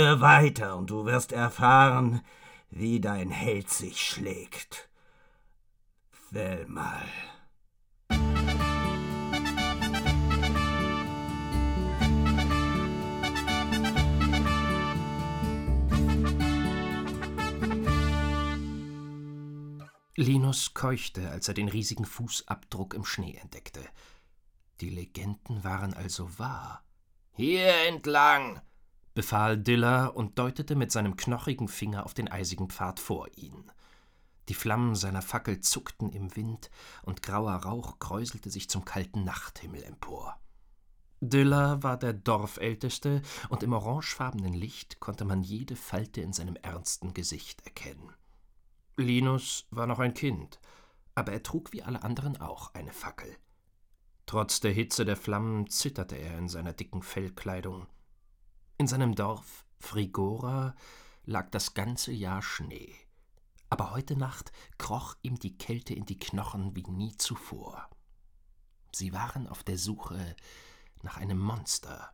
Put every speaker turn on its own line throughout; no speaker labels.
Weiter und du wirst erfahren, wie dein Held sich schlägt. Wähl mal.
Linus keuchte, als er den riesigen Fußabdruck im Schnee entdeckte. Die Legenden waren also wahr. »Hier entlang«, befahl Diller und deutete mit seinem knochigen Finger auf den eisigen Pfad vor ihn. Die Flammen seiner Fackel zuckten im Wind, und grauer Rauch kräuselte sich zum kalten Nachthimmel empor. Diller war der Dorfälteste, und im orangefarbenen Licht konnte man jede Falte in seinem ernsten Gesicht erkennen. Linus war noch ein Kind, aber er trug wie alle anderen auch eine Fackel. Trotz der Hitze der Flammen zitterte er in seiner dicken Fellkleidung. In seinem Dorf Frigora lag das ganze Jahr Schnee, aber heute Nacht kroch ihm die Kälte in die Knochen wie nie zuvor. Sie waren auf der Suche nach einem Monster.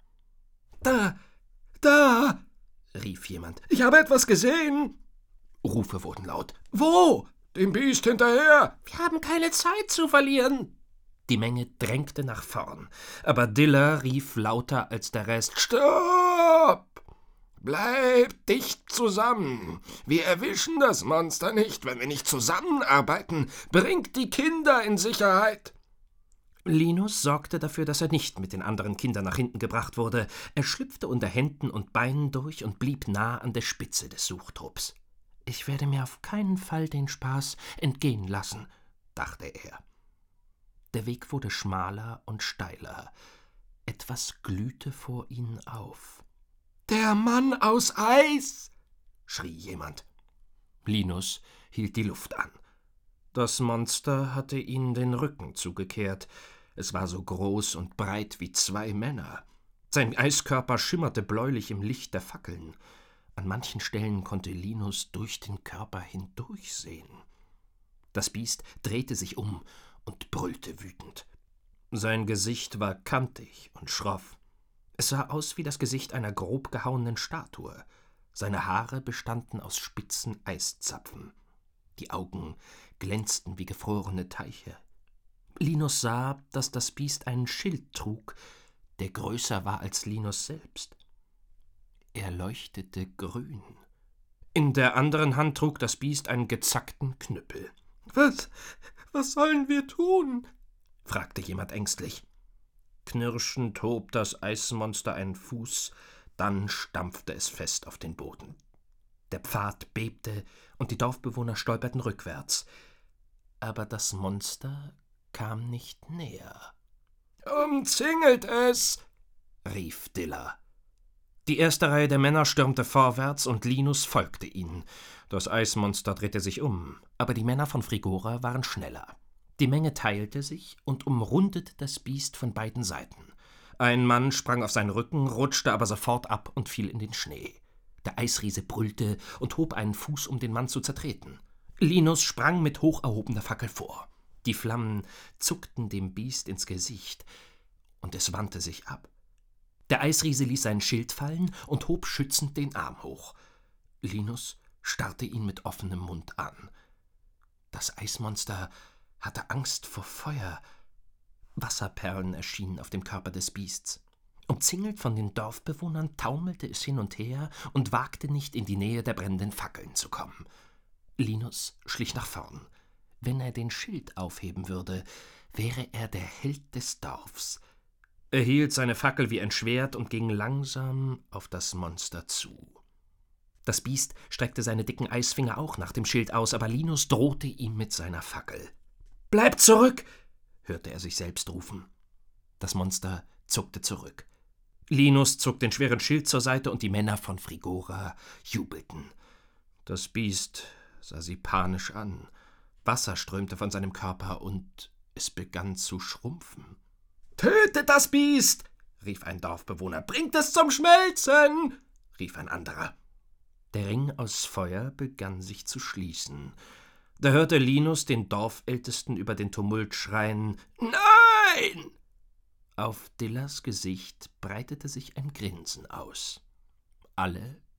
»Da«, rief jemand, »ich habe etwas gesehen!« Rufe wurden laut. »Wo?« »Dem Biest hinterher!« »Wir haben keine Zeit zu verlieren!« Die Menge drängte nach vorn, aber Diller rief lauter als der Rest: »Stopp! Bleibt dicht zusammen! Wir erwischen das Monster nicht, wenn wir nicht zusammenarbeiten! Bringt die Kinder in Sicherheit!« Linus sorgte dafür, dass er nicht mit den anderen Kindern nach hinten gebracht wurde. Er schlüpfte unter Händen und Beinen durch und blieb nah an der Spitze des Suchtrupps. »Ich werde mir auf keinen Fall den Spaß entgehen lassen«, dachte er. Der Weg wurde schmaler und steiler. Etwas glühte vor ihnen auf. »Der Mann aus Eis«, schrie jemand. Linus hielt die Luft an. Das Monster hatte ihnen den Rücken zugekehrt. Es war so groß und breit wie 2 Männer. Sein Eiskörper schimmerte bläulich im Licht der Fackeln. An manchen Stellen konnte Linus durch den Körper hindurchsehen. Das Biest drehte sich um und brüllte wütend. Sein Gesicht war kantig und schroff. Es sah aus wie das Gesicht einer grob gehauenen Statue. Seine Haare bestanden aus spitzen Eiszapfen. Die Augen glänzten wie gefrorene Teiche. Linus sah, dass das Biest einen Schild trug, der größer war als Linus selbst. Er leuchtete grün. In der anderen Hand trug das Biest einen gezackten Knüppel. Was sollen wir tun?« fragte jemand ängstlich. Knirschend hob das Eismonster einen Fuß, dann stampfte es fest auf den Boden. Der Pfad bebte und die Dorfbewohner stolperten rückwärts. Aber das Monster kam nicht näher. »Umzingelt es«, rief Diller. Die erste Reihe der Männer stürmte vorwärts und Linus folgte ihnen. Das Eismonster drehte sich um, aber die Männer von Frigora waren schneller. Die Menge teilte sich und umrundete das Biest von beiden Seiten. Ein Mann sprang auf seinen Rücken, rutschte aber sofort ab und fiel in den Schnee. Der Eisriese brüllte und hob einen Fuß, um den Mann zu zertreten. Linus sprang mit hoch erhobener Fackel vor. Die Flammen zuckten dem Biest ins Gesicht, und es wandte sich ab. Der Eisriese ließ sein Schild fallen und hob schützend den Arm hoch. Linus starrte ihn mit offenem Mund an. Das Eismonster hatte Angst vor Feuer. Wasserperlen erschienen auf dem Körper des Biests. Umzingelt von den Dorfbewohnern taumelte es hin und her und wagte nicht, in die Nähe der brennenden Fackeln zu kommen. Linus schlich nach vorn. Wenn er den Schild aufheben würde, wäre er der Held des Dorfs. Er hielt seine Fackel wie ein Schwert und ging langsam auf das Monster zu. Das Biest streckte seine dicken Eisfinger auch nach dem Schild aus, aber Linus drohte ihm mit seiner Fackel. »Bleibt zurück«, hörte er sich selbst rufen. Das Monster zuckte zurück. Linus zog den schweren Schild zur Seite und die Männer von Frigora jubelten. Das Biest sah sie panisch an. Wasser strömte von seinem Körper und es begann zu schrumpfen. »Tötet das Biest«, rief ein Dorfbewohner. »Bringt es zum Schmelzen«, rief ein anderer. Der Ring aus Feuer begann sich zu schließen. Da hörte Linus den Dorfältesten über den Tumult schreien: »Nein!« Auf Dillers Gesicht breitete sich ein Grinsen aus. Alle